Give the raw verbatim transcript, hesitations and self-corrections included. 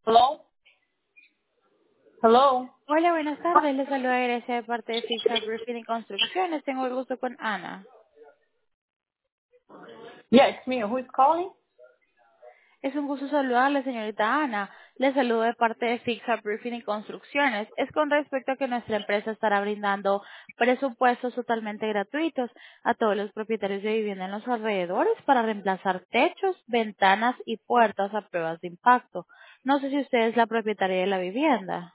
Hello? Hello? Hola, buenas tardes. Les saluda Grecia de parte de Fixa Roofing y Construcciones. Tengo el gusto con Ana. Yeah, it's me. Who is calling? Es un gusto saludarle, señorita Ana. Le saludo de parte de Fixa Roofing y Construcciones. Es con respecto a que nuestra empresa estará brindando presupuestos totalmente gratuitos a todos los propietarios de vivienda en los alrededores para reemplazar techos, ventanas y puertas a pruebas de impacto. No sé si usted es la propietaria de la vivienda.